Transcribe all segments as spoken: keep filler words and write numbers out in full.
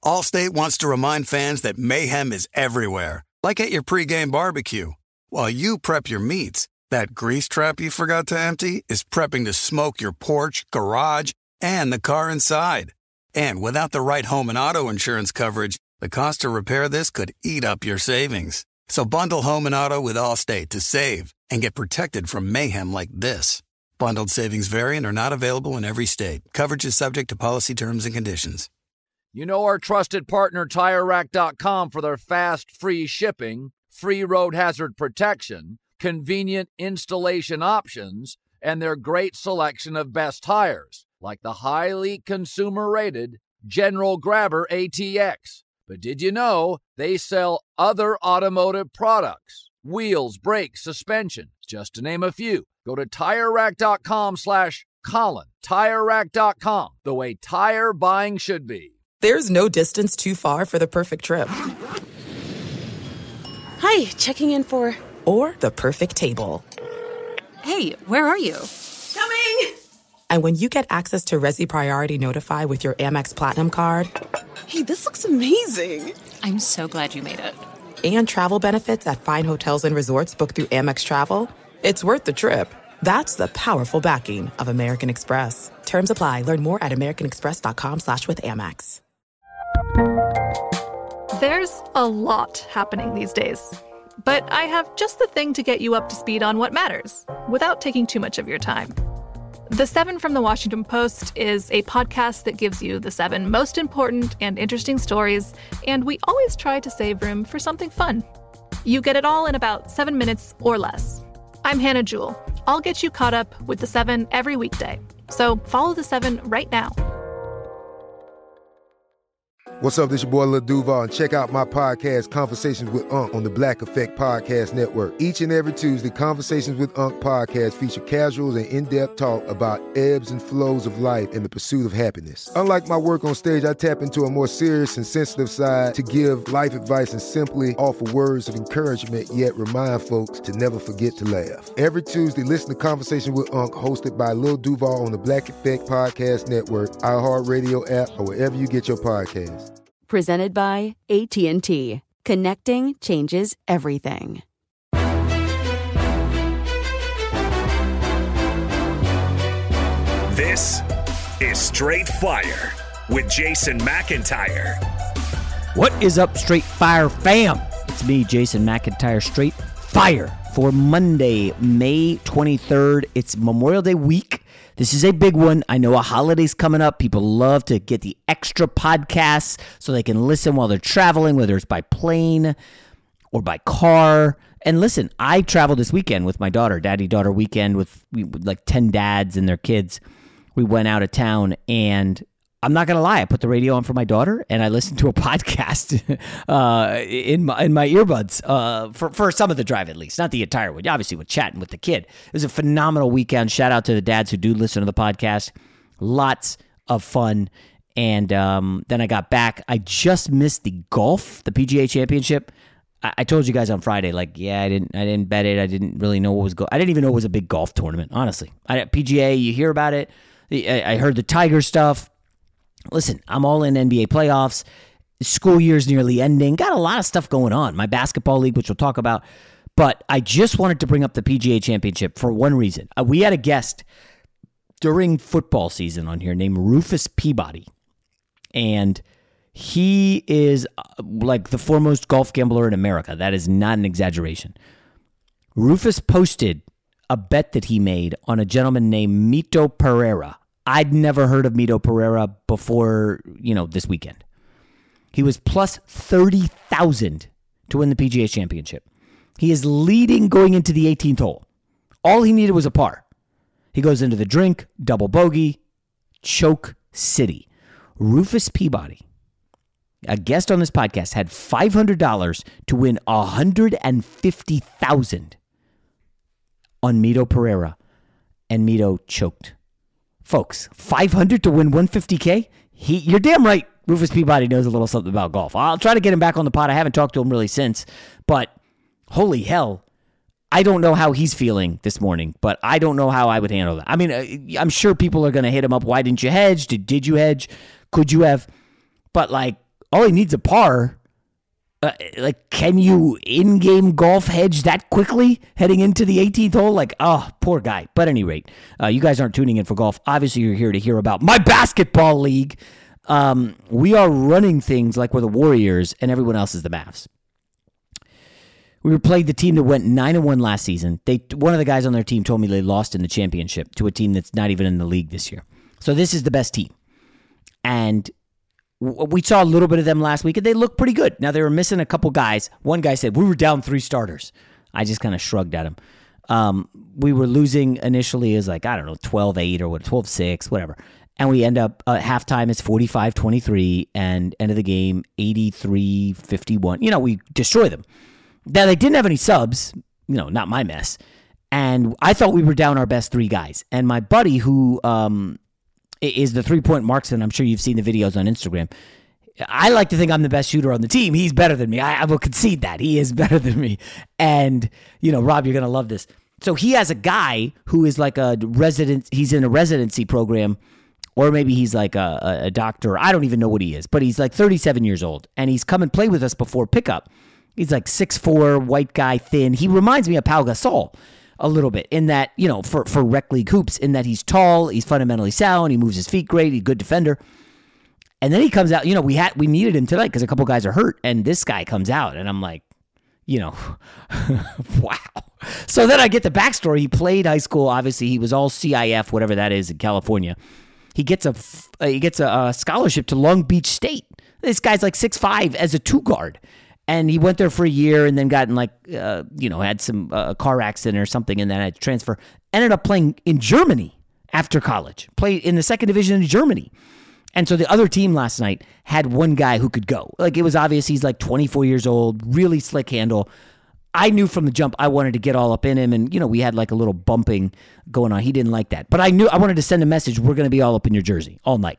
Allstate wants to remind fans that mayhem is everywhere, like at your pregame barbecue. While you prep your meats, that grease trap you forgot to empty is prepping to smoke your porch, garage, and the car inside. And without the right home and auto insurance coverage, the cost to repair this could eat up your savings. So bundle home and auto with Allstate to save and get protected from mayhem like this. Bundled savings vary and are not available in every state. Coverage is subject to policy terms and conditions. You know our trusted partner Tire Rack dot com for their fast, free shipping, free road hazard protection, convenient installation options, and their great selection of best tires, like the highly consumer-rated General Grabber A T X. But did you know they sell other automotive products? Wheels, brakes, suspension, just to name a few. Go to Tire Rack dot com slash Colin. Tire Rack dot com, the way tire buying should be. There's no distance too far for the perfect trip. Hi, checking in for... Or the perfect table. Hey, where are you? Coming! And when you get access to Resi Priority Notify with your Amex Platinum card... Hey, this looks amazing. I'm so glad you made it. And travel benefits at fine hotels and resorts booked through Amex Travel, it's worth the trip. That's the powerful backing of American Express. Terms apply. Learn more at americanexpress.com slash with Amex. There's a lot happening these days. But I have just the thing to get you up to speed on what matters, without taking too much of your time. The Seven from the Washington Post is a podcast that gives you the seven most important and interesting stories, and we always try to save room for something fun. You get it all in about seven minutes or less. I'm Hannah Jewell. I'll get you caught up with the Seven every weekday. So follow the Seven right now. What's up, this your boy Lil Duval, and check out my podcast, Conversations with Unc, on the Black Effect Podcast Network. Each and every Tuesday, Conversations with Unc podcast feature casual and in-depth talk about ebbs and flows of life and the pursuit of happiness. Unlike my work on stage, I tap into a more serious and sensitive side to give life advice and simply offer words of encouragement, yet remind folks to never forget to laugh. Every Tuesday, listen to Conversations with Unc, hosted by Lil Duval on the Black Effect Podcast Network, iHeartRadio app, or wherever you get your podcasts. Presented by A T and T. Connecting changes everything. This is Straight Fire with Jason McIntyre. What is up, Straight Fire fam? It's me, Jason McIntyre, Straight Fire, for Monday, May twenty-third. It's Memorial Day week. This is a big one. I know a holiday's coming up. People love to get the extra podcasts so they can listen while they're traveling, whether it's by plane or by car. And listen, I traveled this weekend with my daughter, daddy-daughter weekend with, with like ten dads and their kids. We went out of town, and I'm not going to lie, I put the radio on for my daughter, and I listened to a podcast uh, in my in my earbuds uh, for, for some of the drive, at least. Not the entire one. Obviously, with chatting with the kid. It was a phenomenal weekend. Shout out to the dads who do listen to the podcast. Lots of fun. And um, then I got back. I just missed the golf, the P G A Championship. I, I told you guys on Friday, like, yeah, I didn't I didn't bet it. I didn't really know what was going. I didn't even know it was a big golf tournament, honestly. I, P G A, you hear about it. I, I heard the Tiger stuff. Listen, I'm all in N B A playoffs. School year's nearly ending. Got a lot of stuff going on. My basketball league, which we'll talk about. But I just wanted to bring up the P G A Championship for one reason. Uh, we had a guest during football season on here named Rufus Peabody. And he is uh, like the foremost golf gambler in America. That is not an exaggeration. Rufus posted a bet that he made on a gentleman named Mito Pereira. I'd never heard of Mito Pereira before, you know, this weekend. He was plus thirty thousand to win the P G A Championship. He is leading going into the eighteenth hole. All he needed was a par. He goes into the drink, double bogey, choke city. Rufus Peabody, a guest on this podcast, had five hundred dollars to win one hundred fifty thousand dollars on Mito Pereira, and Mito choked. Folks, five hundred to win one hundred fifty K? He, you're damn right Rufus Peabody knows a little something about golf. I'll try to get him back on the pod. I haven't talked to him really since, but holy hell, I don't know how he's feeling this morning, but I don't know how I would handle that. I mean, I'm sure people are going to hit him up. Why didn't you hedge? Did, did you hedge? Could you have? But like, all he needs a par. Uh, like, can you in-game golf hedge that quickly heading into the eighteenth hole? Like, oh, poor guy. But at any rate, uh, you guys aren't tuning in for golf. Obviously, you're here to hear about my basketball league. Um, we are running things like we're the Warriors and everyone else is the Mavs. We played the team that went nine and one last season. They one of the guys on their team told me they lost in the championship to a team that's not even in the league this year. So this is the best team. And we saw a little bit of them last week, and they looked pretty good. Now, they were missing a couple guys. One guy said, we were down three starters. I just kind of shrugged at him. Um, we were losing initially as like, I don't know, twelve eight or what, twelve six, whatever. And we end up at uh, halftime, it's forty-five twenty-three, and end of the game, eighty-three fifty-one. You know, we destroy them. Now, they didn't have any subs, you know, not my mess. And I thought we were down our best three guys. And my buddy, who um, is the three-point marksman, I'm sure you've seen the videos on Instagram. I like to think I'm the best shooter on the team. He's better than me. I, I will concede that. He is better than me. And, you know, Rob, you're going to love this. So he has a guy who is like a resident. He's in a residency program. Or maybe he's like a, a doctor. I don't even know what he is. But he's like thirty-seven years old. And he's come and played with us before pickup. He's like six foot four, white guy, thin. He reminds me of Pau Gasol a little bit in that, you know, for, for rec league hoops, in that he's tall, he's fundamentally sound, he moves his feet great, he's a good defender. And then he comes out, you know, we had we needed him tonight because a couple guys are hurt. And this guy comes out and I'm like, you know, wow. So then I get the backstory. He played high school. Obviously, he was all C I F, whatever that is, in California. He gets a uh, he gets a, a scholarship to Long Beach State. This guy's like six five as a two guard, and he went there for a year and then got in like uh, you know had some uh, car accident or something, and then had to transfer. Ended up playing in Germany after college. Played in the second division in Germany, and so the other team last night had one guy who could go. Like it was obvious he's like twenty-four years old, really slick handle. I knew from the jump I wanted to get all up in him, and you know we had like a little bumping going on. He didn't like that, but I knew I wanted to send a message. We're going to be all up in your jersey all night,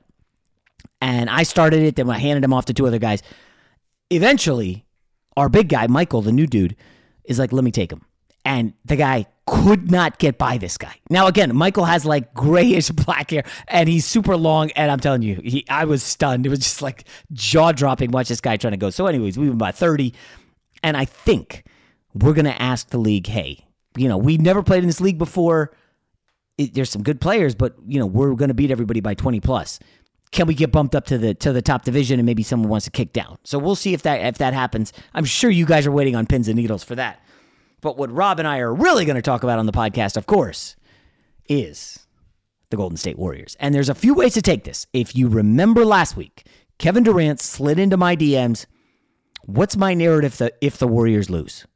and I started it. Then I handed him off to two other guys. Eventually, our big guy Michael, the new dude, is like, "Let me take him," and the guy could not get by this guy. Now again, Michael has like grayish black hair, and he's super long. And I'm telling you, he I was stunned. It was just like jaw dropping. Watch this guy trying to go. So, anyways, we were about thirty, and I think we're going to ask the league, hey, you know, we've never played in this league before. It, there's some good players, but, you know, we're going to beat everybody by twenty plus. Can we get bumped up to the to the top division and maybe someone wants to kick down? So we'll see if that if that happens. I'm sure you guys are waiting on pins and needles for that. But what Rob and I are really going to talk about on the podcast, of course, is the Golden State Warriors. And there's a few ways to take this. If you remember last week, Kevin Durant slid into my D Ms. What's my narrative if the, if the Warriors lose?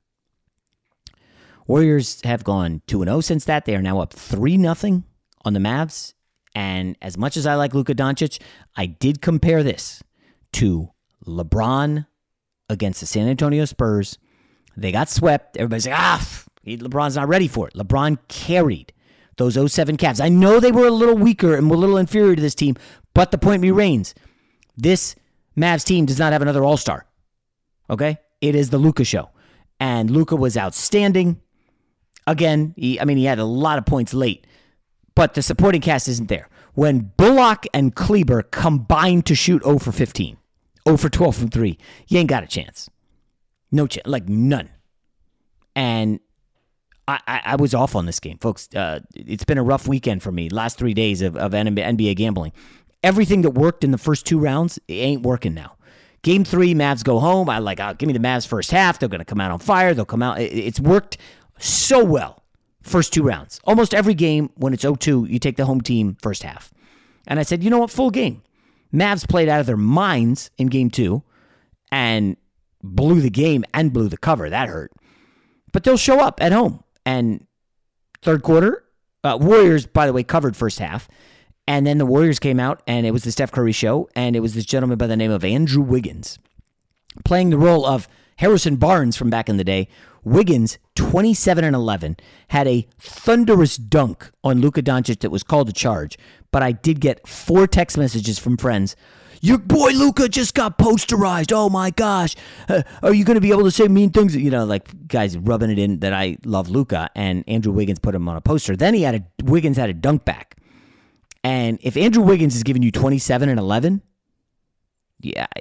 Warriors have gone two and oh since that. They are now up three nothing on the Mavs. And as much as I like Luka Doncic, I did compare this to LeBron against the San Antonio Spurs. They got swept. Everybody's like, ah, LeBron's not ready for it. LeBron carried those oh seven Cavs. I know they were a little weaker and were a little inferior to this team, but the point remains, this Mavs team does not have another all-star. Okay? It is the Luka show. And Luka was outstanding. Again, he, I mean, he had a lot of points late, but the supporting cast isn't there. When Bullock and Kleber combined to shoot oh for fifteen, oh for twelve from three, you ain't got a chance. No chance, like none. And I, I, I was off on this game, folks. Uh, it's been a rough weekend for me. Last three days of, of N B A gambling. Everything that worked in the first two rounds, it ain't working now. Game three, Mavs go home. I like, oh, give me the Mavs first half. They're going to come out on fire. They'll come out. It, it's worked so well first two rounds. Almost every game when it's oh two, you take the home team first half. And I said, you know what? Full game. Mavs played out of their minds in game two and blew the game and blew the cover. That hurt. But they'll show up at home. And third quarter, uh, Warriors, by the way, covered first half. And then the Warriors came out, and it was the Steph Curry show, and it was this gentleman by the name of Andrew Wiggins playing the role of Harrison Barnes from back in the day. Wiggins, twenty-seven and eleven, had a thunderous dunk on Luka Doncic that was called a charge, but I did get four text messages from friends. Your boy Luka just got posterized. Oh my gosh. Uh, are you going to be able to say mean things? You know, like guys rubbing it in that I love Luka, and Andrew Wiggins put him on a poster. Then he had a, Wiggins had a dunk back. And if Andrew Wiggins is giving you twenty-seven and eleven, yeah,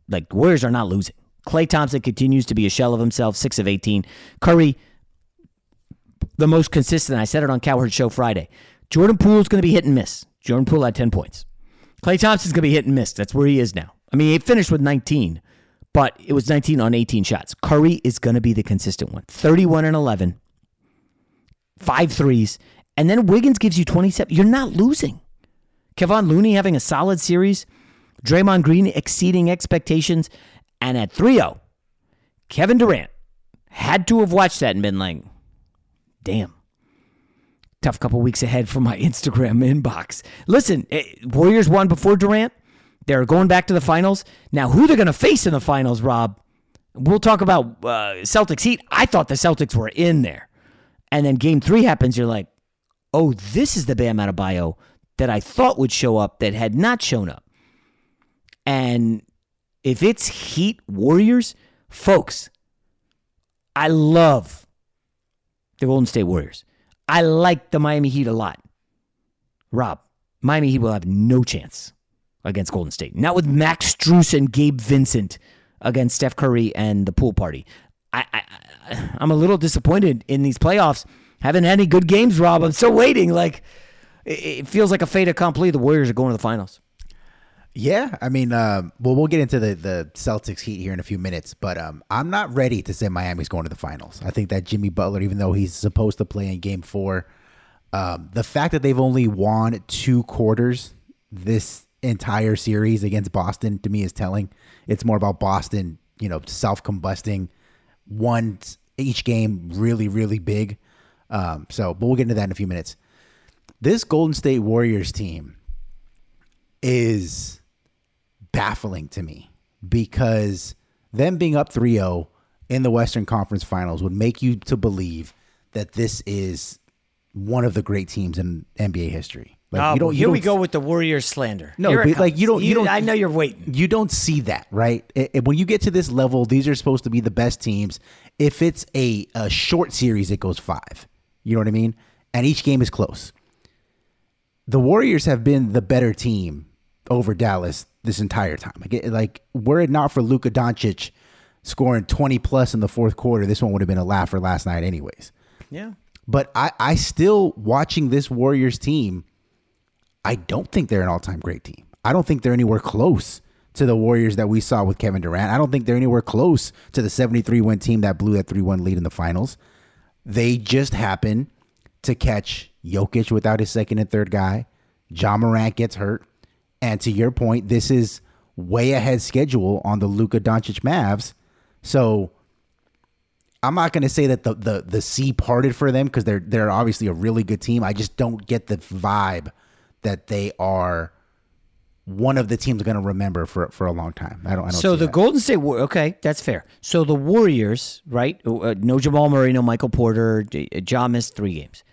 Like, Warriors are not losing. Klay Thompson continues to be a shell of himself, six of eighteen. Curry, the most consistent. I said it on Cowherd Show Friday. Jordan Poole's going to be hit and miss. Jordan Poole had ten points. Klay Thompson's going to be hit and miss. That's where he is now. I mean, he finished with nineteen, but it was nineteen on eighteen shots. Curry is going to be the consistent one. thirty-one and eleven, five threes, and then Wiggins gives you twenty-seven. You're not losing. Kevon Looney having a solid series. Draymond Green exceeding expectations. And at three oh, Kevin Durant had to have watched that and been like, damn. Tough couple weeks ahead for my Instagram inbox. Listen, Warriors won before Durant. They're going back to the finals. Now, who they're going to face in the finals, Rob? We'll talk about uh, Celtics Heat. I thought the Celtics were in there. And then game three happens. You're like, oh, this is the Bam Adebayo that I thought would show up that had not shown up. And if it's Heat Warriors, folks, I love the Golden State Warriors. I like the Miami Heat a lot. Rob, Miami Heat will have no chance against Golden State. Not with Max Strus and Gabe Vincent against Steph Curry and the pool party. I, I, I'm a little disappointed in these playoffs. Haven't had any good games, Rob. I'm still waiting. Like, it feels like a fait accompli. The Warriors are going to the finals. Yeah, I mean, uh, well, we'll get into the, the Celtics Heat here in a few minutes, but um, I'm not ready to say Miami's going to the finals. I think that Jimmy Butler, even though he's supposed to play in game four, um, the fact that they've only won two quarters this entire series against Boston, to me, is telling. It's more about Boston, you know, self-combusting, won each game really, really big. Um, so, but we'll get into that in a few minutes. This Golden State Warriors team is baffling to me because them being up three oh in the Western Conference Finals would make you to believe that this is one of the great teams in N B A history. Like, oh, you don't, well, you here don't, we go with the Warriors slander. No, Here but like you don't, you, you don't. I know you're waiting. You don't see that, right? It, it, when you get to this level, these are supposed to be the best teams. If it's a, a short series, it goes five. You know what I mean? And each game is close. The Warriors have been the better team over Dallas this entire time. Like, like were it not for Luka Doncic scoring twenty plus in the fourth quarter, this one would have been a laugher last night anyways. Yeah. But I, I still, watching this Warriors team, I don't think they're an all-time great team. I don't think they're anywhere close to the Warriors that we saw with Kevin Durant. I don't think they're anywhere close to the seventy-three win team that blew that three one lead in the finals. They just happen to catch Jokic without his second and third guy. Ja Morant gets hurt. And to your point, this is way ahead schedule on the Luka Doncic Mavs. So I'm not going to say that the the the sea parted for them because they're they're obviously a really good team. I just don't get the vibe that they are one of the teams going to remember for for a long time. I don't. I don't so the that. Golden State War. Okay, that's fair. So the Warriors, right? Uh, no Jamal Murray, no Michael Porter. Ja missed three games.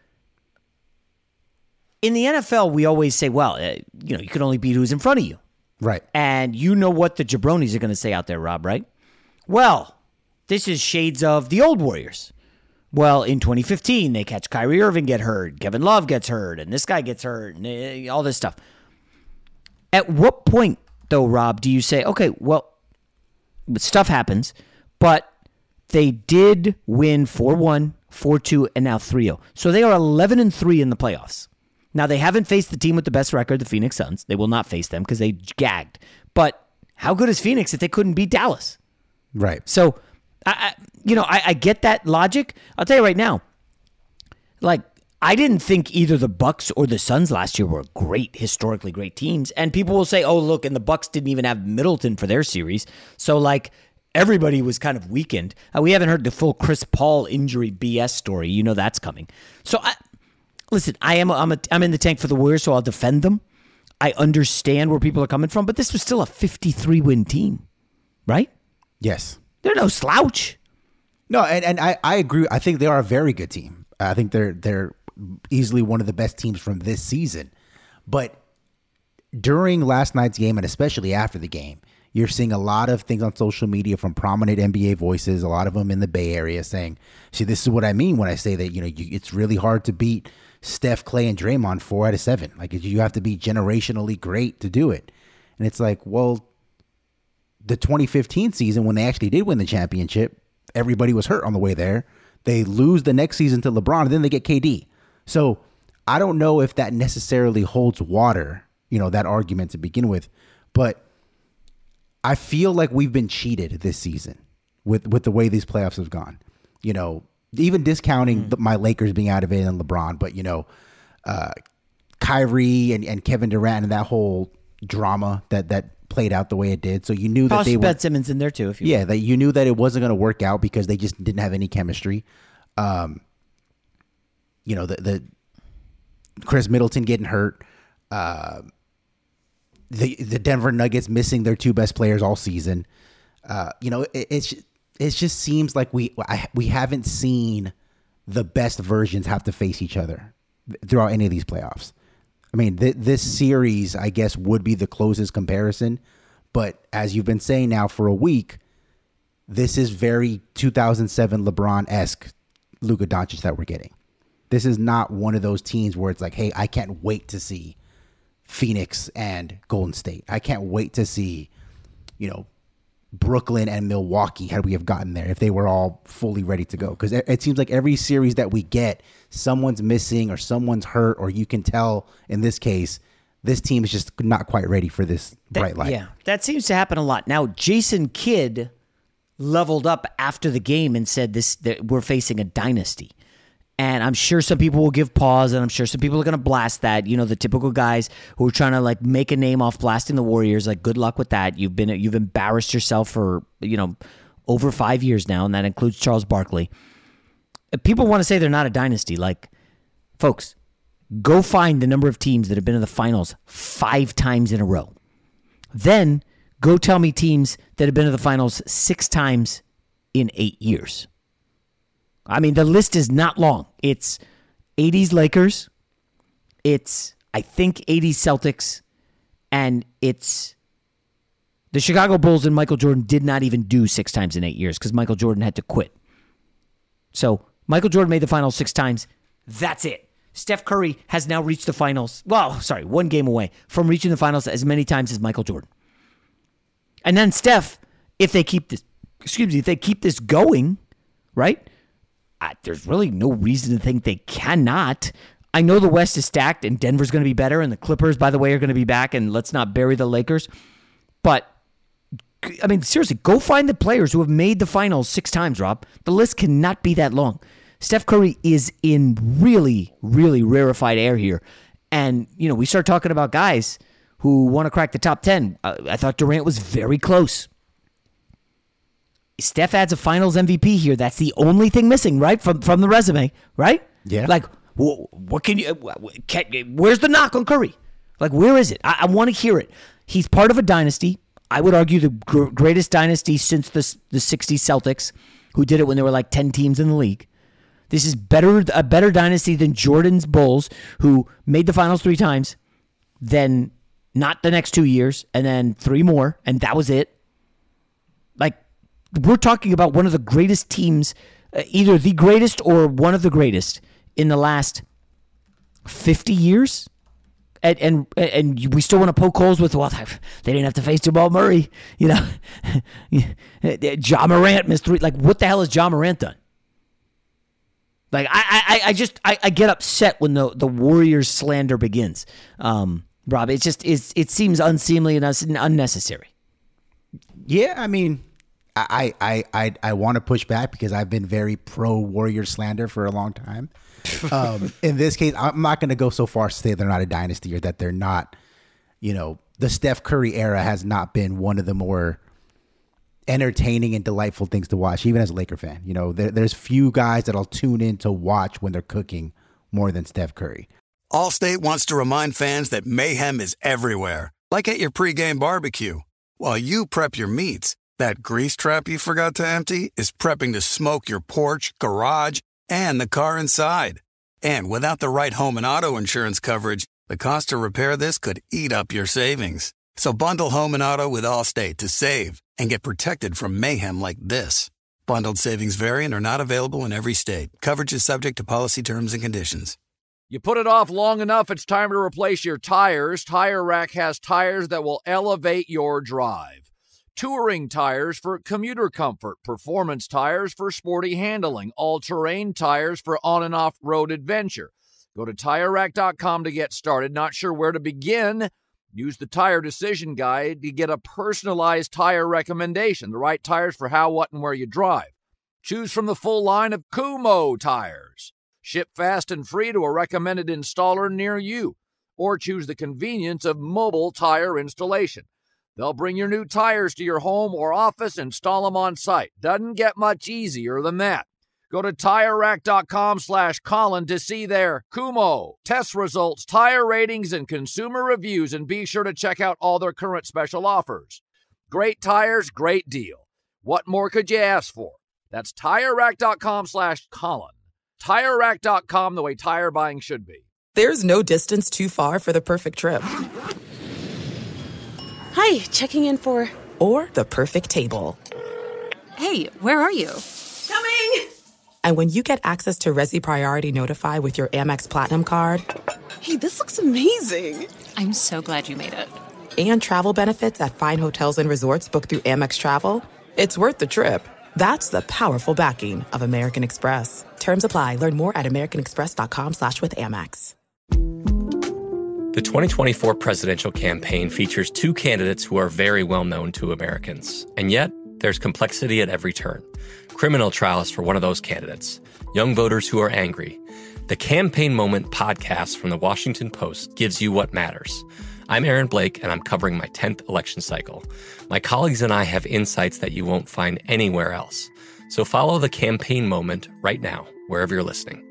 In the N F L, we always say, well, uh, you know, you can only beat who's in front of you. Right. And you know what the jabronis are going to say out there, Rob, right? Well, this is shades of the old Warriors. Well, in twenty fifteen, they catch Kyrie Irving get hurt, Kevin Love gets hurt, and this guy gets hurt, and uh, all this stuff. At what point, though, Rob, do you say, okay, well, stuff happens, but they did win four one, four two, and now three oh. So they are eleven and three in the playoffs. Now, they haven't faced the team with the best record, the Phoenix Suns. They will not face them because they gagged. But how good is Phoenix if they couldn't beat Dallas? Right. So, I, I you know, I, I get that logic. I'll tell you right now, like, I didn't think either the Bucks or the Suns last year were great, historically great teams. And people will say, oh, look, and the Bucks didn't even have Middleton for their series. So, like, everybody was kind of weakened. Uh, we haven't heard the full Chris Paul injury B S story. You know that's coming. So, I... Listen, I am I'm a, I'm in the tank for the Warriors, so I'll defend them. I understand where people are coming from, but this was still a fifty-three win team, right? Yes. They're no slouch. No, and, and I, I agree. I think they are a very good team. I think they're they're easily one of the best teams from this season. But during last night's game, and especially after the game, you're seeing a lot of things on social media from prominent N B A voices, a lot of them in the Bay Area saying, see, this is what I mean when I say that, you know, you, it's really hard to beat Steph, Klay, and Draymond four out of seven. Like, you have to be generationally great to do it. And it's like, well, the twenty fifteen season, when they actually did win the championship, everybody was hurt on the way there. They lose the next season to LeBron, and then they get K D. So I don't know if that necessarily holds water, you know, that argument to begin with. But I feel like we've been cheated this season with, with the way these playoffs have gone. You know, even discounting mm. the, my Lakers being out of it and LeBron, but, you know, uh, Kyrie and, and Kevin Durant and that whole drama that, that played out the way it did. So you knew Toss that they Ben were Simmons in there too. If you yeah, want. that you knew that it wasn't going to work out because they just didn't have any chemistry. Um, you know, the, the Chris Middleton getting hurt, uh, the the Denver Nuggets missing their two best players all season. Uh, you know, it, it's it just seems like we I, we haven't seen the best versions have to face each other throughout any of these playoffs. I mean, th- this series, I guess, would be the closest comparison. But as you've been saying now for a week, this is very two thousand seven LeBron-esque Luka Doncic that we're getting. This is not one of those teams where it's like, hey, I can't wait to see Phoenix and Golden State. I can't wait to see, you know, Brooklyn and Milwaukee had we have gotten there if they were all fully ready to go. Because it, it seems like every series that we get, someone's missing or someone's hurt, or you can tell in this case, this team is just not quite ready for this bright light. Yeah, that seems to happen a lot. Now, Jason Kidd leveled up after the game and said this that we're facing a dynasty. And I'm sure some people will give pause, and I'm sure some people are going to blast that. You know, the typical guys who are trying to like make a name off blasting the Warriors. Like, good luck with that. You've been you've embarrassed yourself for you know over five years now, and that includes Charles Barkley. People want to say they're not a dynasty. Like, folks, go find the number of teams that have been in the finals five times in a row. Then go tell me teams that have been to the finals six times in eight years. I mean, the list is not long. It's eighties Lakers, it's, I think, eighties Celtics, and it's the Chicago Bulls, and Michael Jordan did not even do six times in eight years because Michael Jordan had to quit. So Michael Jordan made the finals six times. That's it. Steph Curry has now reached the finals. Well, sorry, one game away from reaching the finals as many times as Michael Jordan. And then Steph, if they keep this, excuse me, if they keep this going, right? I, there's really no reason to think they cannot. I know the West is stacked and Denver's going to be better, and the Clippers, by the way, are going to be back, and let's not bury the Lakers. But, I mean, seriously, go find the players who have made the finals six times, Rob. The list cannot be that long. Steph Curry is in really, really rarefied air here. And, you know, we start talking about guys who want to crack the top ten. Uh, I thought Durant was very close. Steph adds a finals M V P here. That's the only thing missing, right, from from the resume, right? Yeah. Like, wh- what can you? Can, where's the knock on Curry? Like, where is it? I, I want to hear it. He's part of a dynasty. I would argue the gr- greatest dynasty since the the sixties Celtics, who did it when there were like ten teams in the league. This is better a better dynasty than Jordan's Bulls, who made the finals three times, then not the next two years, and then three more, and that was it. Like, we're talking about one of the greatest teams, uh, either the greatest or one of the greatest in the last fifty years. And and, and we still want to poke holes with, well, they didn't have to face Jamal Murray. You know, Ja Morant missed three. Like, what the hell has Ja Morant done? Like, I I, I just, I, I get upset when the, the Warriors slander begins. Um, Rob, it just, it's, it seems unseemly and unnecessary. Yeah, I mean, I I I, I want to push back because I've been very pro Warrior slander for a long time. Um, in this case, I'm not going to go so far as to say they're not a dynasty or that they're not, you know, the Steph Curry era has not been one of the more entertaining and delightful things to watch, even as a Laker fan. You know, there, there's few guys that I'll tune in to watch when they're cooking more than Steph Curry. Allstate wants to remind fans that mayhem is everywhere, like at your pregame barbecue. While you prep your meats, that grease trap you forgot to empty is prepping to smoke your porch, garage, and the car inside. And without the right home and auto insurance coverage, the cost to repair this could eat up your savings. So bundle home and auto with Allstate to save and get protected from mayhem like this. Bundled savings vary and are not available in every state. Coverage is subject to policy terms and conditions. You put it off long enough, it's time to replace your tires. Tire Rack has tires that will elevate your drive. touring tires for commuter comfort, performance tires for sporty handling, all-terrain tires for on and off-road adventure. Go to Tire Rack dot com to get started. Not sure where to begin? Use the Tire Decision Guide to get a personalized tire recommendation, the right tires for how, what, and where you drive. Choose from the full line of Kumho tires. Ship fast and free to a recommended installer near you. Or choose the convenience of mobile tire installation. They'll bring your new tires to your home or office, install them on site. Doesn't get much easier than that. Go to Tire Rack dot com slash Colin to see their Kumho test results, tire ratings, and consumer reviews, and be sure to check out all their current special offers. Great tires, great deal. What more could you ask for? That's Tire Rack dot com slash Colin. Tire Rack dot com, the way tire buying should be. There's no distance too far for the perfect trip. Hi, checking in for... Or the perfect table. Hey, where are you? Coming! And when you get access to Resi Priority Notify with your Amex Platinum card... Hey, this looks amazing! I'm so glad you made it. And travel benefits at fine hotels and resorts booked through Amex Travel, it's worth the trip. That's the powerful backing of American Express. Terms apply. Learn more at americanexpress.com slash with Amex. The twenty twenty-four presidential campaign features two candidates who are very well known to Americans. And yet, there's complexity at every turn. Criminal trials for one of those candidates. Young voters who are angry. The Campaign Moment podcast from the Washington Post gives you what matters. I'm Aaron Blake, and I'm covering my tenth election cycle. My colleagues and I have insights that you won't find anywhere else. So follow The Campaign Moment right now, wherever you're listening.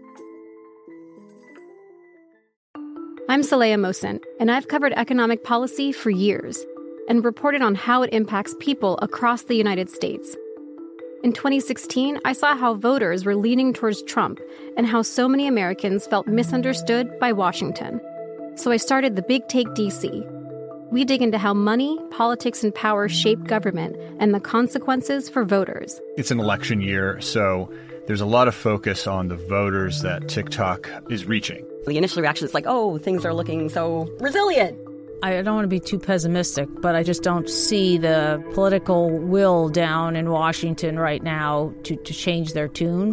I'm Saleha Mohsin, and I've covered economic policy for years and reported on how it impacts people across the United States. In twenty sixteen, I saw how voters were leaning towards Trump and how so many Americans felt misunderstood by Washington. So I started the Big Take D C. We dig into how money, politics, and power shape government and the consequences for voters. It's an election year, so there's a lot of focus on the voters that TikTok is reaching. The initial reaction is like, oh, things are looking so resilient. I don't want to be too pessimistic, but I just don't see the political will down in Washington right now to, to change their tune.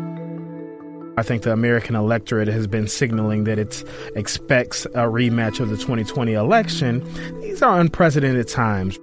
I think the American electorate has been signaling that it expects a rematch of the twenty twenty election. These are unprecedented times.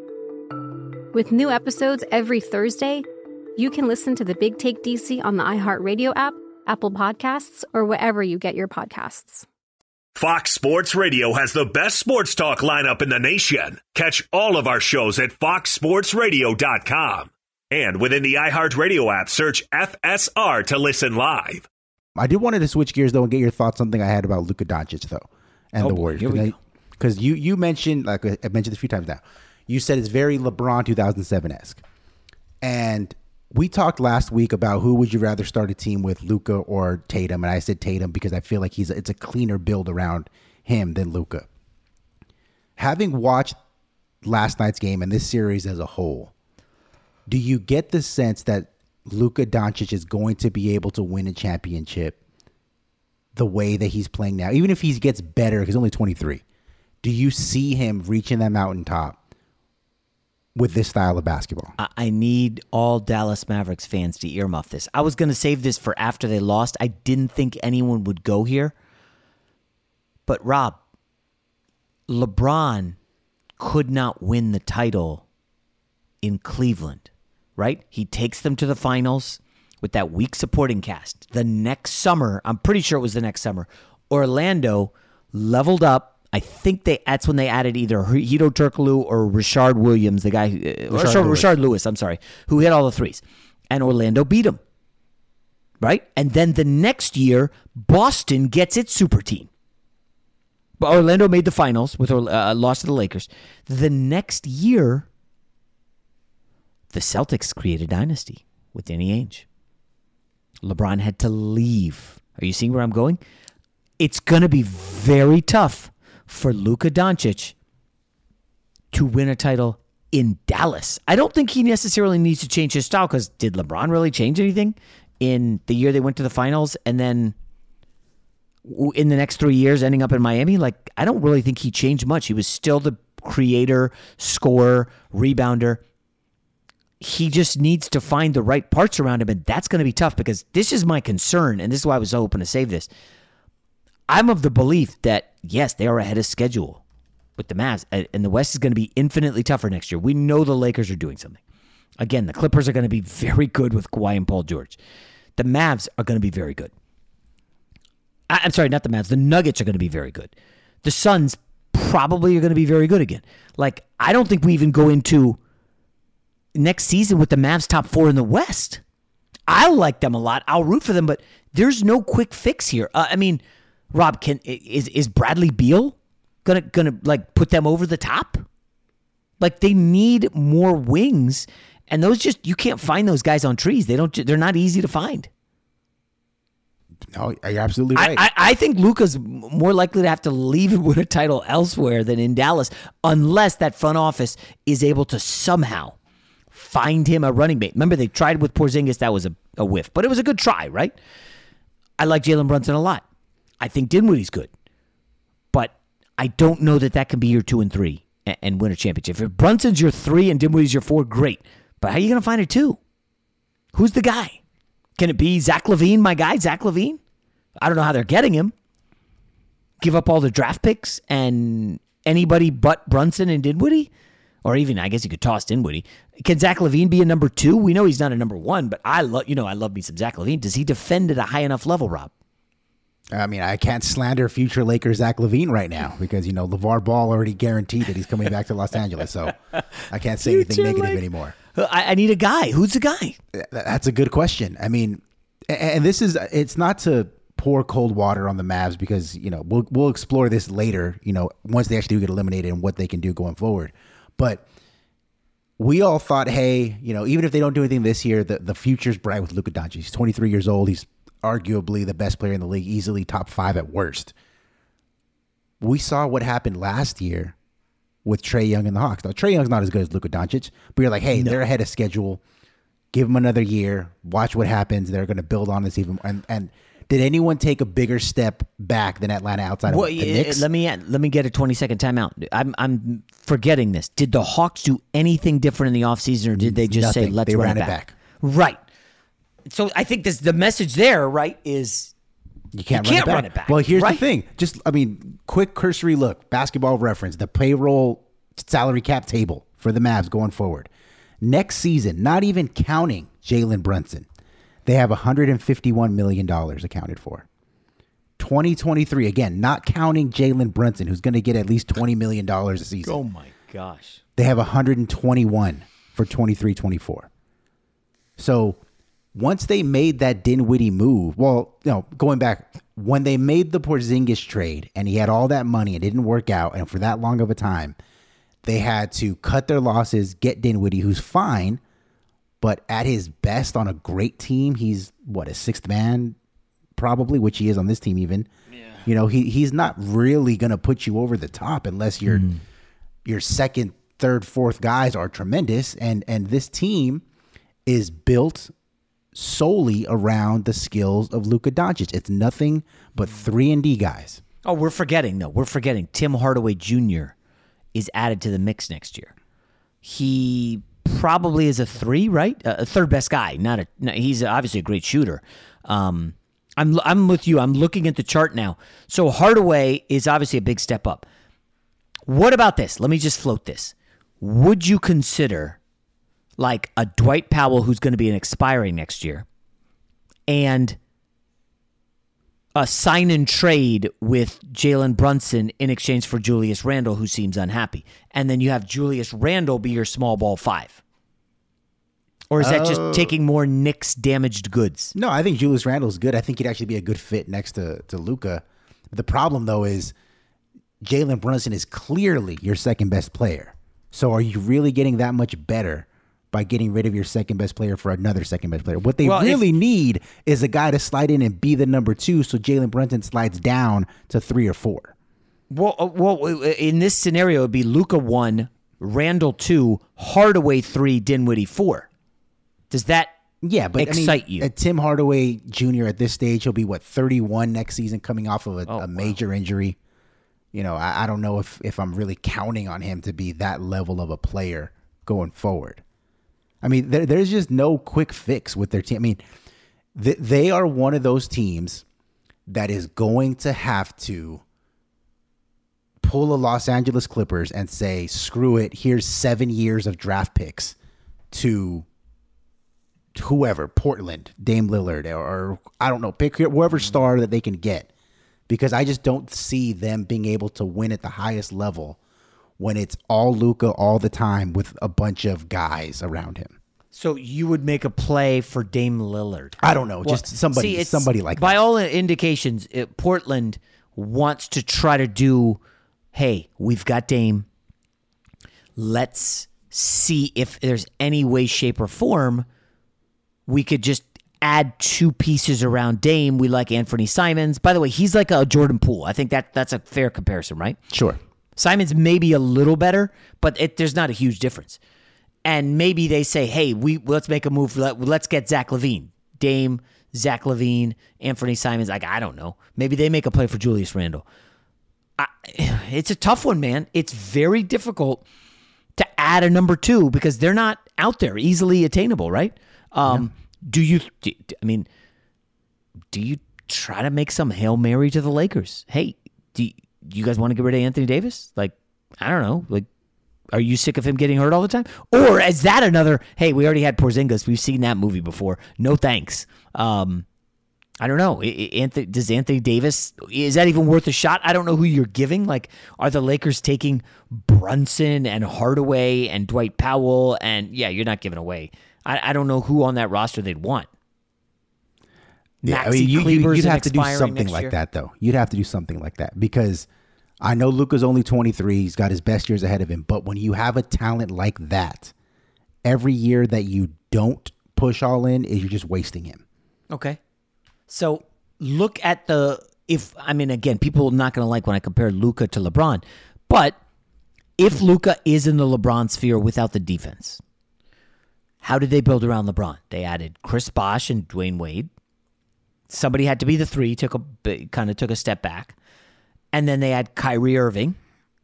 With new episodes every Thursday, you can listen to the Big Take D C on the iHeartRadio app, Apple Podcasts, or wherever you get your podcasts. Fox Sports Radio has the best sports talk lineup in the nation. Catch all of our shows at fox sports radio dot com. And within the iHeartRadio app, search F S R to listen live. I did wanted to switch gears, though, and get your thoughts on something I had about Luka Doncic, though, and oh, the Warriors. Here we go. Because you, you mentioned, like I mentioned a few times now, you said it's very LeBron two thousand seven-esque. And we talked last week about who would you rather start a team with, Luka or Tatum, and I said Tatum because I feel like he's it's a cleaner build around him than Luka. Having watched last night's game and this series as a whole, do you get the sense that Luka Doncic is going to be able to win a championship the way that he's playing now? Even if he gets better, because he's only twenty-three, do you see him reaching that mountaintop with this style of basketball? I need all Dallas Mavericks fans to earmuff this. I was going to save this for after they lost. I didn't think anyone would go here. But Rob, LeBron could not win the title in Cleveland, right? He takes them to the finals with that weak supporting cast. The next summer, I'm pretty sure it was the next summer, Orlando leveled up. I think they that's when they added either Hedo Turkoglu or Rashard Williams, the guy who uh, Rashard, Rashard, Lewis. Rashard Lewis, I'm sorry, who hit all the threes. And Orlando beat him. Right? And then the next year, Boston gets its super team. But Orlando made the finals with uh, lost to the Lakers. The next year, the Celtics created a dynasty with Danny Ainge. LeBron had to leave. Are you seeing where I'm going? It's going to be very tough for Luka Doncic to win a title in Dallas. I don't think he necessarily needs to change his style, because did LeBron really change anything in the year they went to the finals and then in the next three years ending up in Miami? Like, I don't really think he changed much. He was still the creator, scorer, rebounder. He just needs to find the right parts around him, and that's going to be tough because this is my concern, and this is why I was so hoping to save this. I'm of the belief that, yes, they are ahead of schedule with the Mavs, and the West is going to be infinitely tougher next year. We know the Lakers are doing something. Again, the Clippers are going to be very good with Kawhi and Paul George. The Mavs are going to be very good. I'm sorry, not the Mavs. The Nuggets are going to be very good. The Suns probably are going to be very good again. Like, I don't think we even go into next season with the Mavs top four in the West. I like them a lot. I'll root for them, but there's no quick fix here. Uh, I mean, Rob, can is is Bradley Beal gonna gonna like put them over the top? Like, they need more wings, and those just you can't find those guys on trees. They don't. They're not easy to find. No, you're absolutely right. I, I, I think Luka's more likely to have to leave and win a title elsewhere than in Dallas, unless that front office is able to somehow find him a running mate. Remember, they tried with Porzingis. That was a, a whiff, but it was a good try, right? I like Jalen Brunson a lot. I think Dinwiddie's good, but I don't know that that can be your two and three and, and win a championship. If Brunson's your three and Dinwiddie's your four, great. But how are you going to find a two? Who's the guy? Can it be Zach LaVine, my guy, Zach LaVine? I don't know how they're getting him. Give up all the draft picks and anybody but Brunson and Dinwiddie? Or even, I guess you could toss Dinwiddie. Can Zach LaVine be a number two? We know he's not a number one, but I love, you know, I love me some Zach LaVine. Does he defend at a high enough level, Rob? I mean, I can't slander future Lakers Zach LaVine right now because, you know, LeVar Ball already guaranteed that he's coming back to Los Angeles. So I can't say anything negative like, anymore. I, I need a guy. Who's the guy? That's a good question. I mean, and this is, it's not to pour cold water on the Mavs because, you know, we'll, we'll explore this later, you know, once they actually do get eliminated and what they can do going forward. But we all thought, hey, you know, even if they don't do anything this year, the, the future's bright with Luka Doncic. He's twenty-three years old. He's arguably the best player in the league, easily top five at worst. We saw what happened last year with Trae Young and the Hawks. Now, Trae Young's not as good as Luka Doncic, but you're like, hey, no. They're ahead of schedule. Give them another year. Watch what happens. They're going to build on this even. And, and did anyone take a bigger step back than Atlanta outside well, of the Knicks? Let me let me get a twenty second timeout. I'm I'm forgetting this. Did the Hawks do anything different in the offseason, or did they just Nothing. say let's they run ran it back? back? It back? Right. So I think this the message there, right, is you can't, you run, can't it run it back. Well, here's right? the thing. Just I mean, quick cursory look. Basketball Reference, the payroll salary cap table for the Mavs going forward. Next season, not even counting Jalen Brunson, they have one hundred fifty-one million dollars accounted for. twenty twenty-three, again, not counting Jalen Brunson, who's going to get at least twenty million dollars a season. Oh, my gosh. They have one hundred twenty-one for twenty-three twenty-four. So once they made that Dinwiddie move, well, you know, going back, when they made the Porzingis trade and he had all that money and it didn't work out, and for that long of a time, they had to cut their losses, get Dinwiddie, who's fine, but at his best on a great team, he's, what, a sixth man probably, which he is on this team even. Yeah. You know, he he's not really going to put you over the top unless your mm. your second, third, fourth guys are tremendous. And and this team is built solely around the skills of Luka Doncic. It's nothing but three and D guys. Oh, we're forgetting, though. We're forgetting Tim Hardaway Junior is added to the mix next year. He probably is a three, right? Uh, a third best guy. Not a. No, he's obviously a great shooter. Um, I'm I'm with you. I'm looking at the chart now. So Hardaway is obviously a big step up. What about this? Let me just float this. Would you consider like a Dwight Powell who's going to be an expiring next year and a sign and trade with Jalen Brunson in exchange for Julius Randle, who seems unhappy, and then you have Julius Randle be your small ball five? Or is that uh, just taking more Knicks damaged goods? No, I think Julius Randle's good. I think he'd actually be a good fit next to, to Luka. The problem, though, is Jalen Brunson is clearly your second best player. So are you really getting that much better by getting rid of your second best player for another second best player? What they well, really if, need is a guy to slide in and be the number two so Jalen Brunson slides down to three or four. Well, well, in this scenario, it would be Luka one, Randle two, Hardaway three, Dinwiddie four. Does that yeah, but excite I mean, you? At Tim Hardaway Junior at this stage, he'll be, what, thirty-one next season coming off of a, oh, a major wow. injury. You know, I, I don't know if, if I'm really counting on him to be that level of a player going forward. I mean, there, there's just no quick fix with their team. I mean, th- they are one of those teams that is going to have to pull a Los Angeles Clippers and say, screw it, here's seven years of draft picks to whoever, Portland, Dame Lillard, or, or I don't know, pick whoever star that they can get. Because I just don't see them being able to win at the highest level when it's all Luka all the time with a bunch of guys around him. So you would make a play for Dame Lillard? I don't know, well, just somebody, see, somebody like by that. By all indications, it, Portland wants to try to do, hey, we've got Dame. Let's see if there's any way, shape, or form we could just add two pieces around Dame. We like Anthony Simons. By the way, he's like a Jordan Poole. I think that that's a fair comparison, right? Sure. Simons may be a little better, but it, there's not a huge difference. And maybe they say, hey, we let's make a move. Let, let's get Zach LaVine. Dame, Zach LaVine, Anthony Simons. Like, I don't know. Maybe they make a play for Julius Randle. I, it's a tough one, man. It's very difficult to add a number two because they're not out there easily attainable, right? Um, yeah. Do you, do, I mean, do you try to make some Hail Mary to the Lakers? Hey, do you, you guys want to get rid of Anthony Davis? Like, I don't know. Like, are you sick of him getting hurt all the time? Or is that another, hey, we already had Porzingis. We've seen that movie before. No thanks. Um, I don't know. Anthony, does Anthony Davis, is that even worth a shot? I don't know who you're giving. Like, are the Lakers taking Brunson and Hardaway and Dwight Powell? And, yeah, you're not giving away. I, I don't know who on that roster they'd want. Yeah, I mean, you, you, you'd have to do something like year. that, though. You'd have to do something like that because I know Luka's only twenty-three. He's got his best years ahead of him. But when you have a talent like that, every year that you don't push all in is you're just wasting him. Okay. So look at the, if, I mean, again, people are not going to like when I compare Luka to LeBron. But if Luka is in the LeBron sphere without the defense, how did they build around LeBron? They added Chris Bosh and Dwayne Wade. Somebody had to be the three, took a kind of took a step back. And then they had Kyrie Irving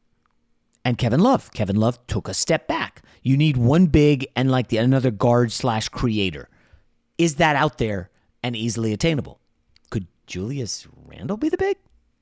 and Kevin Love. Kevin Love took a step back. You need one big and like the, another guard slash creator. Is that out there and easily attainable? Could Julius Randle be the big?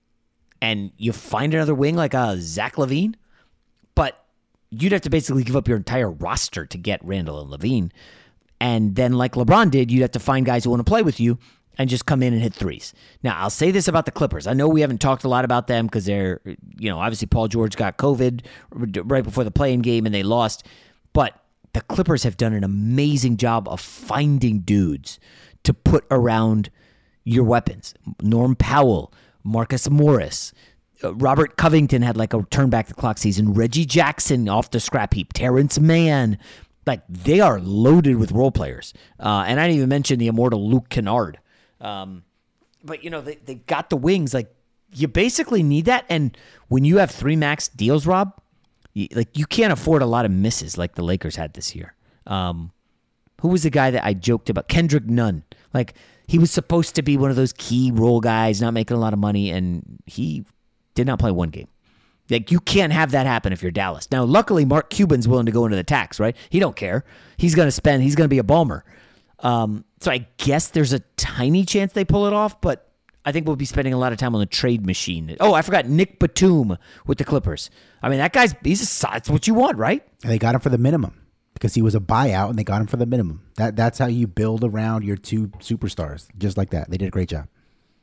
And you find another wing like a Zach LaVine? But you'd have to basically give up your entire roster to get Randle and LaVine. And then like LeBron did, you'd have to find guys who want to play with you and just come in and hit threes. Now, I'll say this about the Clippers. I know we haven't talked a lot about them because they're, you know, obviously Paul George got COVID right before the play-in game and they lost. But the Clippers have done an amazing job of finding dudes to put around your weapons. Norm Powell, Marcus Morris, uh, Robert Covington had like a turn back the clock season. Reggie Jackson off the scrap heap. Terrence Mann. Like, they are loaded with role players. Uh, and I didn't even mention the immortal Luke Kennard. Um, but, you know, they, they got the wings. Like, you basically need that. And when you have three max deals, Rob, you, like, you can't afford a lot of misses like the Lakers had this year. Um, who was the guy that I joked about? Kendrick Nunn. Like, he was supposed to be one of those key role guys, not making a lot of money, and he did not play one game. Like, you can't have that happen if you're Dallas. Now, luckily, Mark Cuban's willing to go into the tax, right? He don't care. He's going to spend. He's going to be a Balmer. Um, so I guess there's a tiny chance they pull it off, but I think we'll be spending a lot of time on the trade machine. Oh, I forgot Nick Batum with the Clippers. I mean, that guy's, he's a, that's what you want, right? And they got him for the minimum because he was a buyout and they got him for the minimum. That That's how you build around your two superstars, just like that. They did a great job.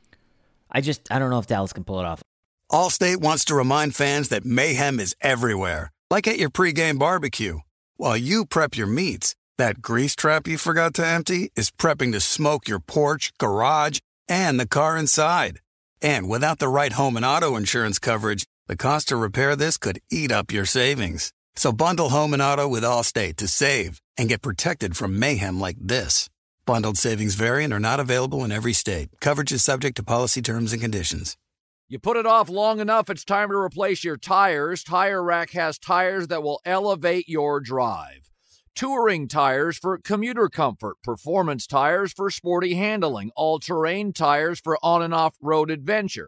I just, I don't know if Dallas can pull it off. Allstate wants to remind fans that mayhem is everywhere, like at your pregame barbecue. While you prep your meats, that grease trap you forgot to empty is prepping to smoke your porch, garage, and the car inside. And without the right home and auto insurance coverage, the cost to repair this could eat up your savings. So bundle home and auto with Allstate to save and get protected from mayhem like this. Bundled savings vary and are not available in every state. Coverage is subject to policy terms and conditions. You put it off long enough, it's time to replace your tires. Tire Rack has tires that will elevate your drive. Touring tires for commuter comfort, performance tires for sporty handling, all-terrain tires for on and off-road adventure.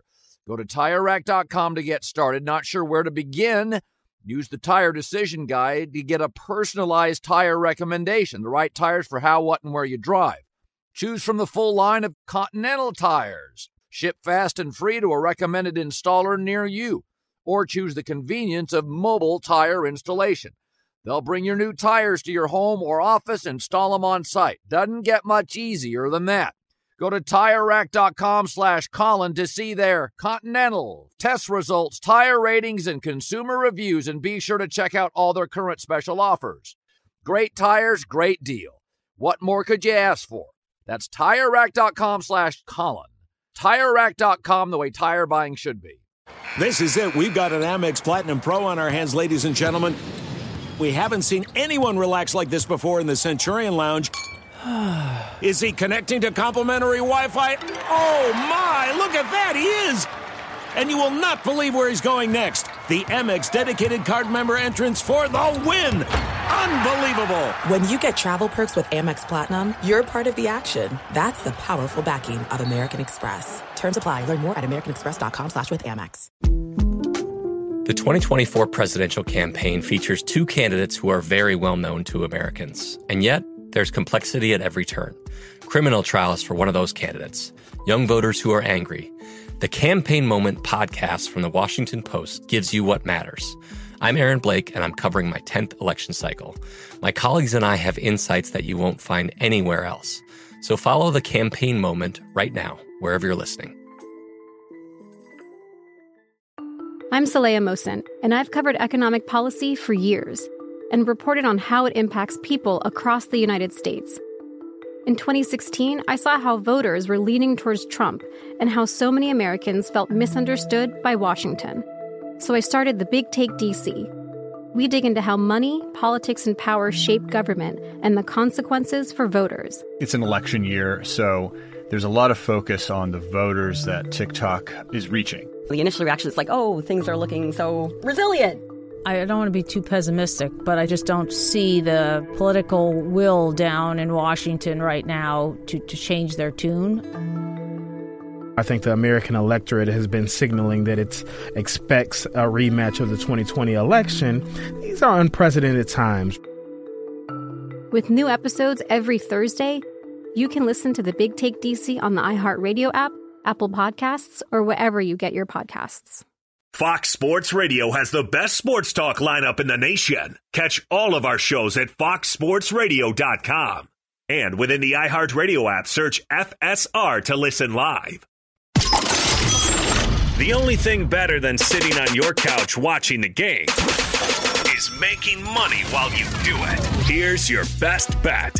Go to Tire Rack dot com to get started. Not sure where to begin? Use the Tire Decision Guide to get a personalized tire recommendation, the right tires for how, what, and where you drive. Choose from the full line of Continental tires. Ship fast and free to a recommended installer near you. Or choose the convenience of mobile tire installation. They'll bring your new tires to your home or office, install them on site. Doesn't get much easier than that. Go to Tire Rack dot com slash Colin to see their Continental test results, tire ratings, and consumer reviews, and be sure to check out all their current special offers. Great tires, great deal. What more could you ask for? That's Tire Rack dot com slash Colin. Tire Rack dot com, the way tire buying should be. This is it. We've got an Amex Platinum Pro on our hands, ladies and gentlemen. We haven't seen anyone relax like this before in the Centurion Lounge. Is he connecting to complimentary Wi-Fi? Oh, my! Look at that! He is! And you will not believe where he's going next. The Amex dedicated card member entrance for the win! Unbelievable! When you get travel perks with Amex Platinum, you're part of the action. That's the powerful backing of American Express. Terms apply. Learn more at americanexpress.com slash with Amex. The twenty twenty-four presidential campaign features two candidates who are very well known to Americans. And yet, there's complexity at every turn. Criminal trials for one of those candidates. Young voters who are angry. The Campaign Moment podcast from the Washington Post gives you what matters. I'm Aaron Blake, and I'm covering my tenth election cycle. My colleagues and I have insights that you won't find anywhere else. So follow The Campaign Moment right now, wherever you're listening. I'm Saleha Mohsin, and I've covered economic policy for years and reported on how it impacts people across the United States. In twenty sixteen, I saw how voters were leaning towards Trump and how so many Americans felt misunderstood by Washington. So I started the Big Take D C. We dig into how money, politics, and power shape government and the consequences for voters. It's an election year, so there's a lot of focus on the voters that TikTok is reaching. The initial reaction is like, oh, things are looking so resilient. I don't want to be too pessimistic, but I just don't see the political will down in Washington right now to, to change their tune. I think the American electorate has been signaling that it expects a rematch of the twenty twenty election. These are unprecedented times. With new episodes every Thursday, you can listen to the Big Take D C on the iHeartRadio app, Apple Podcasts, or wherever you get your podcasts. Fox Sports Radio has the best sports talk lineup in the nation. Catch all of our shows at fox sports radio dot com. And within the iHeartRadio app, search F S R to listen live. The only thing better than sitting on your couch watching the game is making money while you do it. Here's your best bet.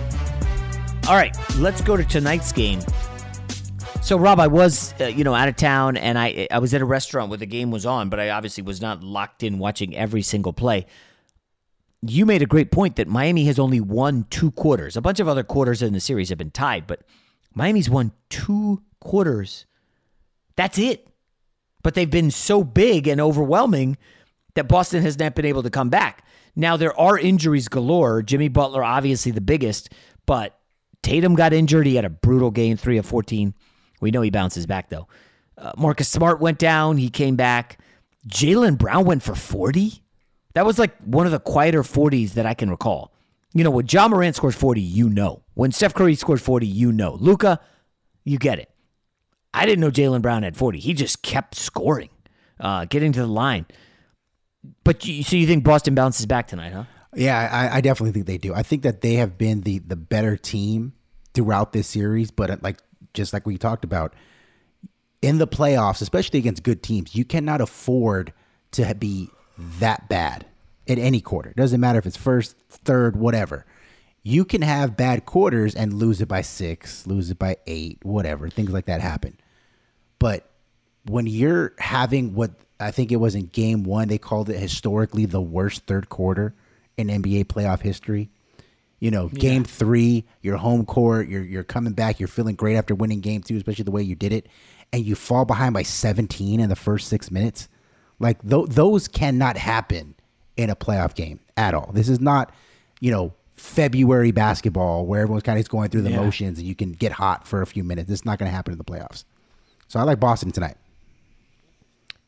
All right, let's go to tonight's game. So, Rob, I was, uh, you know, out of town, and I I was at a restaurant where the game was on, but I obviously was not locked in watching every single play. You made a great point that Miami has only won two quarters. A bunch of other quarters in the series have been tied, but Miami's won two quarters. That's it. But they've been so big and overwhelming that Boston has not been able to come back. Now, there are injuries galore. Jimmy Butler, obviously the biggest, but Tatum got injured. He had a brutal game, three of fourteen. We know he bounces back, though. Uh, Marcus Smart went down. He came back. Jaylen Brown went for forty. That was like one of the quieter forties that I can recall. You know, when Ja Morant scores forty, you know. When Steph Curry scores forty, you know. Luka, you get it. I didn't know Jaylen Brown had forty. He just kept scoring, uh, getting to the line. But you, so you think Boston bounces back tonight, huh? Yeah, I, I definitely think they do. I think that they have been the the better team throughout this series, but like just like we talked about, in the playoffs, especially against good teams, you cannot afford to be that bad in any quarter. It doesn't matter if it's first, third, whatever. You can have bad quarters and lose it by six, lose it by eight, whatever. Things like that happen. But when you're having what I think it was in game one, they called it historically the worst third quarter in N B A playoff history. You know, yeah. Game three, you're home court, you're you're coming back, you're feeling great after winning game two, especially the way you did it, and you fall behind by seventeen in the first six minutes. Like, th- those cannot happen in a playoff game at all. This is not, you know, February basketball where everyone's kind of going through the yeah. motions and you can get hot for a few minutes. This is not going to happen in the playoffs. So I like Boston tonight.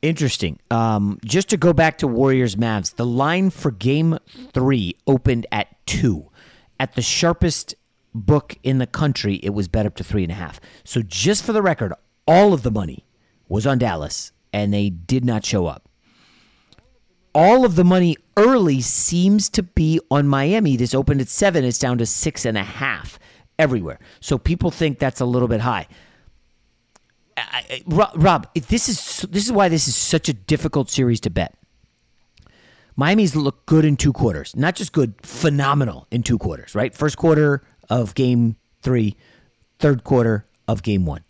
Interesting. Um, just to go back to Warriors Mavs, the line for game three opened at two. At the sharpest book in the country, it was bet up to three and a half. So just for the record, all of the money was on Dallas, and they did not show up. All of the money early seems to be on Miami. This opened at seven. It's down to six and a half everywhere. So people think that's a little bit high. I, I, Rob, this is this is why this is such a difficult series to bet. Miami's look good in two quarters. Not just good, phenomenal in two quarters, right? First quarter of game three, third quarter of game one.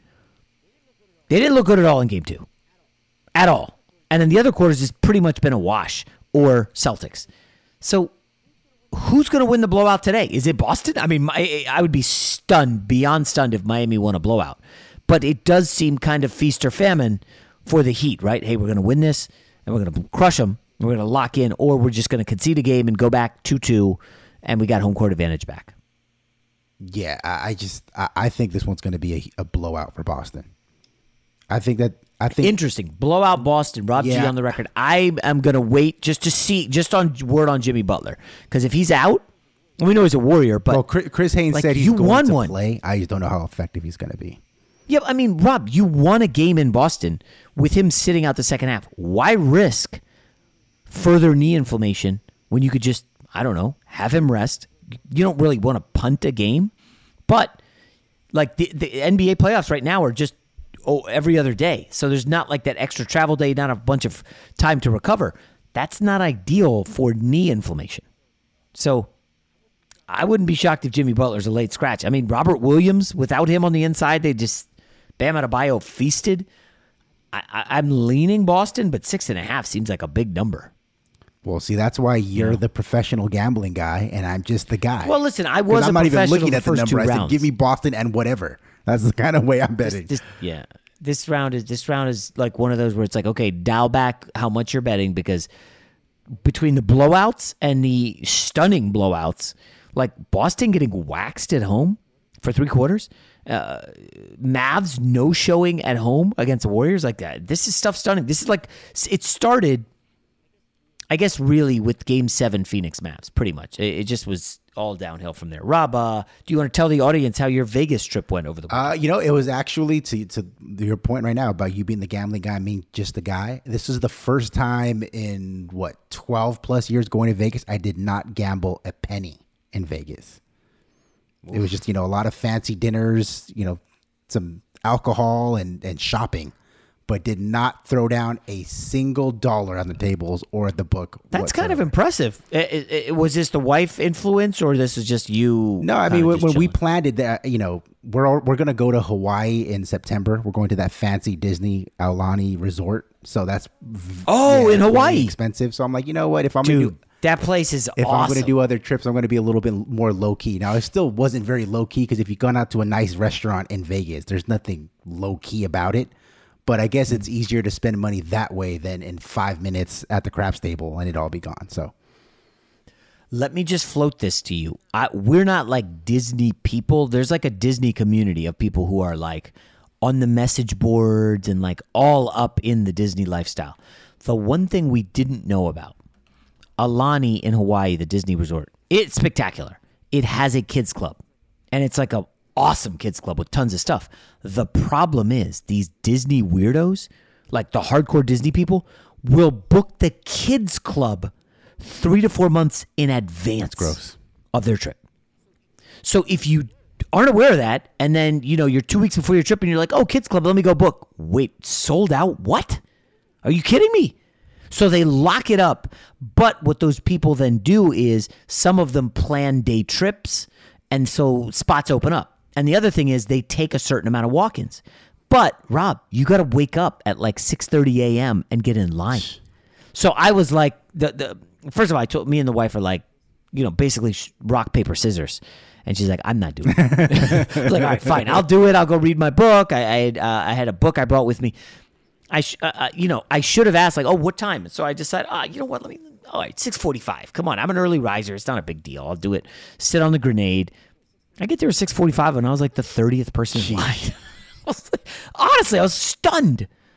They didn't look good at all in game two. At all. And then the other quarters has pretty much been a wash or Celtics. So who's going to win the blowout today? Is it Boston? I mean, I, I would be stunned, beyond stunned, if Miami won a blowout. But it does seem kind of feast or famine for the Heat, right? Hey, we're going to win this, and we're going to crush them. We're going to lock in, or we're just going to concede a game and go back two two, and we got home court advantage back. Yeah, I, I just I, I think this one's going to be a, a blowout for Boston. I think that I think interesting blowout Boston. Rob yeah. G on the record. I am going to wait just to see, just on word on Jimmy Butler, because if he's out, we know he's a Warrior. But well, Chris, Chris Haynes like, said he's you going won to one. play. I just don't know how effective he's going to be. Yeah, I mean, Rob, you won a game in Boston with him sitting out the second half. Why risk further knee inflammation when you could just, I don't know, have him rest? You don't really want to punt a game, but like the, the N B A playoffs right now are just oh, every other day. So there's not like that extra travel day, not a bunch of time to recover. That's not ideal for knee inflammation. So I wouldn't be shocked if Jimmy Butler's a late scratch. I mean, Robert Williams, without him on the inside, they just, Bam Adebayo feasted. I, I, I'm leaning Boston, but six and a half seems like a big number. Well, see, that's why you're yeah. the professional gambling guy, and I'm just the guy. Well, listen, I was a I'm not even professional looking the at the first number. two I rounds. said, give me Boston and whatever. That's the kind of way I'm betting. This, this, yeah, this round is this round is like one of those where it's like, okay, dial back how much you're betting, because between the blowouts and the stunning blowouts, like Boston getting waxed at home for three quarters, uh, Mavs no showing at home against the Warriors, like that. This is stuff stunning. This is like, it started, I guess, really with Game Seven Phoenix Mavs. Pretty much, it, it just was all downhill from there. Rob, uh, do you want to tell the audience how your Vegas trip went over the weekend? Uh, you know, it was actually, to to your point right now about you being the gambling guy, I mean, just the guy. This is the first time in what twelve plus years going to Vegas I did not gamble a penny in Vegas. Oof. It was just, you know, a lot of fancy dinners, you know, some alcohol and, and shopping, but did not throw down a single dollar on the tables or at the book. That's whatsoever. kind of impressive. It, it, it, was this the wife influence, or this is just you? No, I mean, when, when we planned it, that, you know, we're we're going to go to Hawaii in September. We're going to that fancy Disney Aulani resort. So that's oh, yeah, in Hawaii, really expensive. So I'm like, you know what? If I'm Dude, going to do that place is if awesome. I'm going to do other trips, I'm going to be a little bit more low key. Now, it still wasn't very low key, because if you've gone out to a nice restaurant in Vegas, there's nothing low key about it. But I guess it's easier to spend money that way than in five minutes at the craps table and it'd all be gone. So let me just float this to you. I, we're not like Disney people. There's like a Disney community of people who are like on the message boards and like all up in the Disney lifestyle. The one thing we didn't know about, Aulani in Hawaii, the Disney resort, it's spectacular. It has a kids club, and it's like a awesome kids club with tons of stuff. The problem is these Disney weirdos, like the hardcore Disney people, will book the kids club three to four months in advance gross. of their trip. So if you aren't aware of that, and then, you know, you're two weeks before your trip and you're like, oh, kids club, let me go book. Wait, sold out? What? Are you kidding me? So they lock it up. But what those people then do is some of them plan day trips, and so spots open up. And the other thing is they take a certain amount of walk-ins. But, Rob, you got to wake up at like six thirty a.m. and get in line. So I was like, the the first of all, I told me and the wife are like, you know, basically rock, paper, scissors. And she's like, I'm not doing it. I was like, all right, fine. I'll do it. I'll go read my book. I I had, uh, I had a book I brought with me. I sh- uh, uh, you know, I should have asked, like, oh, what time? So I decided, ah, you know what? Let me, all right, six forty-five. Come on. I'm an early riser. It's not a big deal. I'll do it. Sit on the grenade. I get there at six forty-five, and I was like the thirtieth person in line. Honestly, I was stunned.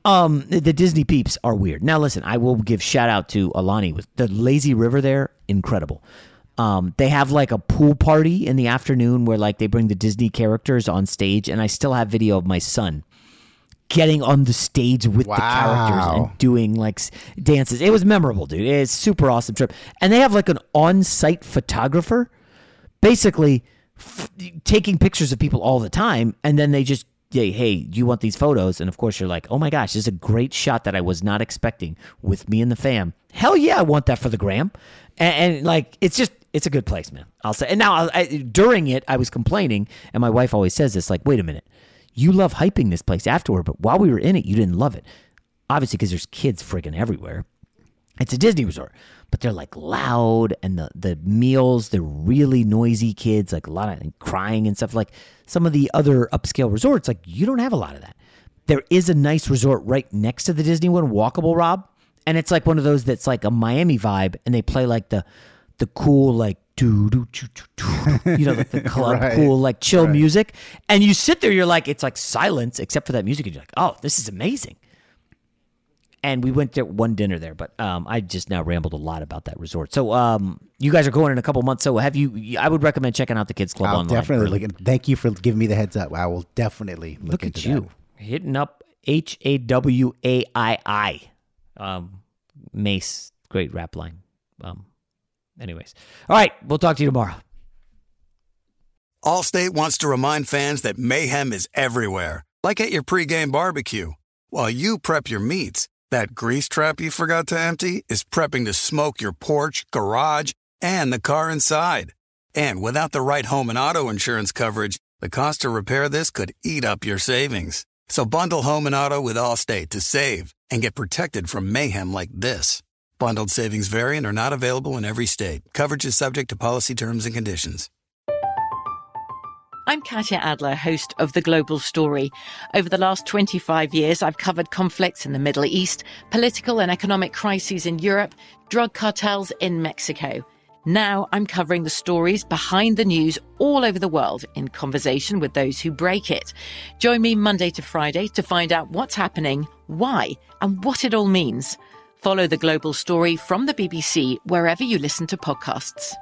Um, the, the Disney peeps are weird. Now, listen, I will give shout out to Alani with the lazy river there. Incredible. Um, they have like a pool party in the afternoon where like they bring the Disney characters on stage, and I still have video of my son getting on the stage with wow. the characters and doing like dances. It was memorable, dude. It's a super awesome trip. And they have like an on-site photographer basically f- taking pictures of people all the time, and then they just Hey, hey, do you want these photos? And of course, you're like, oh my gosh, this is a great shot that I was not expecting with me and the fam. Hell yeah, I want that for the gram. And, and like, it's just, it's a good place, man. I'll say. And now, I, during it, I was complaining, and my wife always says this, like, wait a minute, you love hyping this place afterward, but while we were in it, you didn't love it. Obviously, because there's kids friggin' everywhere. It's a Disney resort, but they're like loud, and the, the meals, they're really noisy kids, like a lot of crying and stuff. Like some of the other upscale resorts, like you don't have a lot of that. There is a nice resort right next to the Disney one, Walkable, Rob, and it's like one of those that's like a Miami vibe, and they play like the the cool like doo doo doo doo, you know, like the club right. cool like chill right. music, and you sit there, you're like, it's like silence except for that music, and you're like, oh, this is amazing. And we went to one dinner there, but um, I just now rambled a lot about that resort. So um, you guys are going in a couple months. So have you? I would recommend checking out the Kids Club I'll online. Definitely. Look, thank you for giving me the heads up. I will definitely look, look into at you that. Hitting up H A W A I I. Um, Mace, great rap line. Um, anyways, all right, we'll talk to you tomorrow. Allstate wants to remind fans that mayhem is everywhere, like at your pregame barbecue. While you prep your meats, that grease trap you forgot to empty is prepping to smoke your porch, garage, and the car inside. And without the right home and auto insurance coverage, the cost to repair this could eat up your savings. So bundle home and auto with Allstate to save and get protected from mayhem like this. Bundled savings vary and are not available in every state. Coverage is subject to policy terms and conditions. I'm Katya Adler, host of The Global Story. Over the last twenty-five years, I've covered conflicts in the Middle East, political and economic crises in Europe, drug cartels in Mexico. Now I'm covering the stories behind the news all over the world in conversation with those who break it. Join me Monday to Friday to find out what's happening, why, and what it all means. Follow The Global Story from the B B C wherever you listen to podcasts.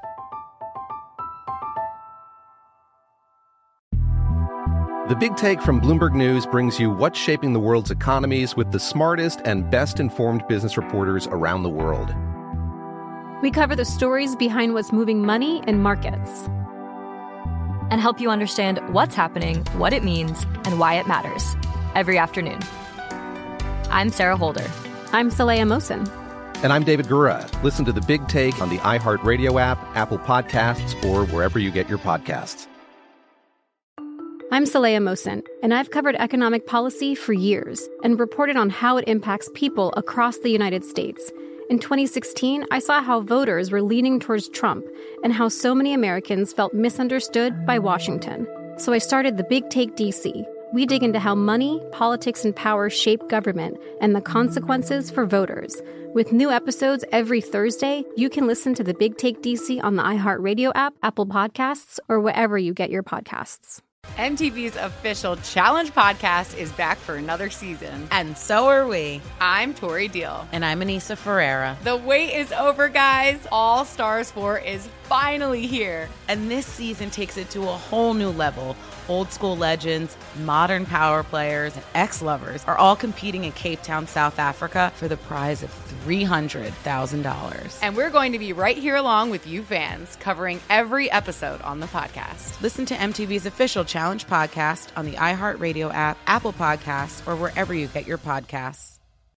The Big Take from Bloomberg News brings you what's shaping the world's economies with the smartest and best-informed business reporters around the world. We cover the stories behind what's moving money and markets, and help you understand what's happening, what it means, and why it matters every afternoon. I'm Sarah Holder. I'm Saleha Mohsin. And I'm David Gura. Listen to The Big Take on the iHeartRadio app, Apple Podcasts, or wherever you get your podcasts. I'm Saleha Mohsin, and I've covered economic policy for years and reported on how it impacts people across the United States. In twenty sixteen, I saw how voters were leaning towards Trump and how so many Americans felt misunderstood by Washington. So I started The Big Take D C. We dig into how money, politics, and power shape government and the consequences for voters. With new episodes every Thursday, you can listen to The Big Take D C on the iHeartRadio app, Apple Podcasts, or wherever you get your podcasts. M T V's official Challenge podcast is back for another season. And so are we. I'm Tori Deal. And I'm Anissa Ferreira. The wait is over, guys. All Stars four is finally here. And this season takes it to a whole new level. Old school legends, modern power players, and ex-lovers are all competing in Cape Town, South Africa for the prize of three hundred thousand dollars. And we're going to be right here along with you fans, covering every episode on the podcast. Listen to M T V's official Challenge podcast on the iHeartRadio app, Apple Podcasts, or wherever you get your podcasts.